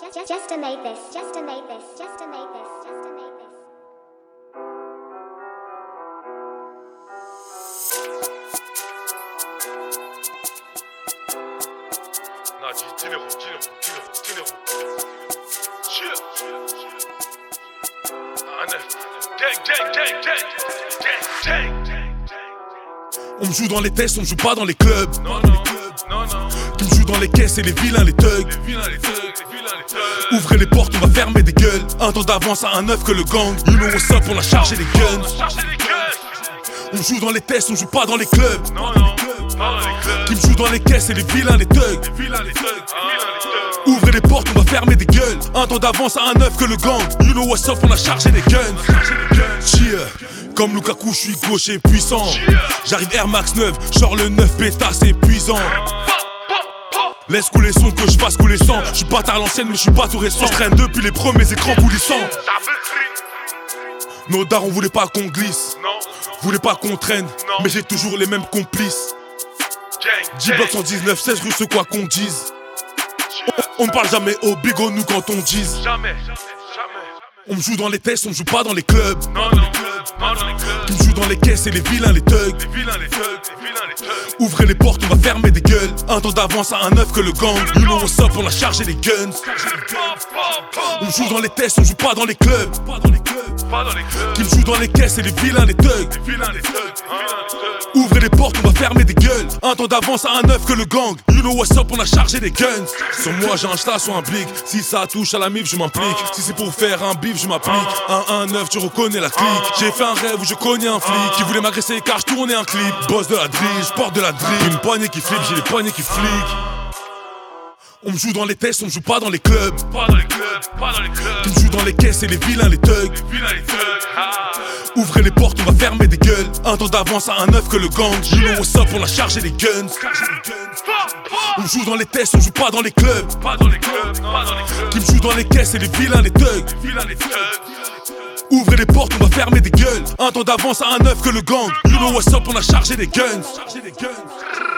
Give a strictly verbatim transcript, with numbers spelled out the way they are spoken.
just, just to make this, just to make this, just to make this, just to make this. Nah, dis, dis-le, dis-le, dis-le, dis-le. Chill, chill, chill. Ah, neuf. Gang, gang, gang, gang, gang, gang, gang. On me joue dans les tests, on me joue pas dans les clubs. Non, non, non, non. Tu me joues dans les caisses et les vilains, les thugs. Les vilains, les thugs, les vilains, les thugs. Ouvrez les portes, on va fermer des gueules. Un temps d'avance à un neuf que le gang. You know what's up, on a chargé les guns. Chargez les guns. On me joue dans les tests, on joue pas dans les clubs. Non, non, pas dans les clubs. Qui me jouent dans les caisses et les vilains, les thugs. Les vilains, les thugs, les vilains, les thugs. Ouvrez les portes, on va fermer des gueules. Un temps d'avance à un neuf que le gang. You know what's up, on a chargé les guns. Cheer. Comme Lukaku, je suis gaucher puissant. J'arrive Air Max neuf, genre le neuf bêta, c'est épuisant. Laisse couler son que je fasse couler sang. Je suis pas à l'ancienne, mais je suis pas tout récent. Je traîne depuis les premiers écrans coulissants. Nos dards, on voulait pas qu'on glisse. Voulait pas qu'on traîne, mais j'ai toujours les mêmes complices. dix blocs cent dix-neuf, seize rue, ce quoi qu'on dise. On ne parle jamais au bigot, nous quand on dise. Jamais, jamais. On me joue dans les tests, on me joue pas dans les clubs. Non, non, non, dans les clubs. Tu me joues dans les caisses et les vilains, les thugs. Les vilains, les thugs, les vilains, les thugs. Ouvrez les portes, on va fermer des gueules. Un temps d'avance à un neuf que le gang. You know what's up, on a chargé les guns. On me joue dans les tests, on joue pas dans les clubs. Pas dans les clubs. Qui me joue dans les caisses et les vilains, les thugs. Les vilains, les thugs, les vilains, les thugs. Ouvrez les portes, on va fermer des gueules. Un temps d'avance à un neuf que le gang. You know what's up, on a chargé les guns. Sur moi j'ai un chlass ou un blick. Si ça touche à la mif, je m'implique. Si c'est pour faire un bif, je m'applique. Un un neuf, tu reconnais la clique. J'ai fait un rêve où je connais un flic qui voulait m'agresser car je tournais un clip. Boss de la drill, je porte de la drill. Une poignée qui flippe, j'ai les poignets qui fliquent. On me joue dans les tests, on me joue pas dans les clubs. Pas dans les clubs, pas dans les clubs. Tu me joues dans les caisses et les vilains, les thugs. Les vilains, les thugs. Ah. Ouvrez les portes, on va fermer des gueules. Un temps d'avance à un neuf que le gang. You know what's up, on a chargé les guns. On me joue dans les tests, on joue pas dans les clubs. Pas dans les clubs, pas dans les clubs. Qui me joue dans les caisses et les vilains, les thugs. Les vilains, les thugs. Ouvrez les portes, on va fermer des gueules. Un temps d'avance à un neuf que le gang. You know what's up, on a chargé les guns.